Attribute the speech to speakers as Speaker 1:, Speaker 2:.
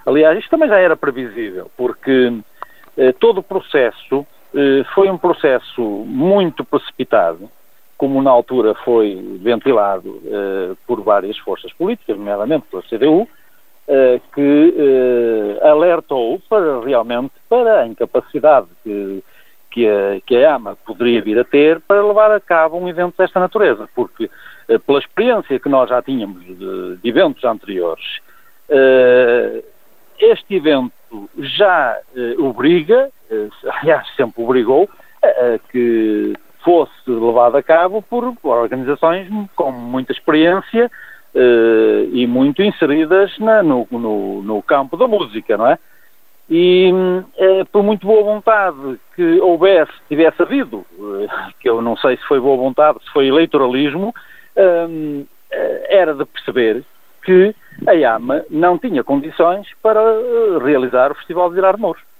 Speaker 1: Aliás, isto também já era previsível, porque todo o processo foi um processo muito precipitado, como na altura foi ventilado por várias forças políticas, nomeadamente pela CDU, que alertou para a incapacidade que a AMA poderia vir a ter para levar a cabo um evento desta natureza, porque pela experiência que nós já tínhamos de eventos anteriores, este evento já obriga, aliás sempre obrigou, a que fosse levado a cabo por organizações com muita experiência e muito inseridas no campo da música, não é? E por muito boa vontade que tivesse havido, que eu não sei se foi boa vontade, se foi eleitoralismo, era de perceber que a AMA não tinha condições para realizar o Festival de Vilar de Mouros.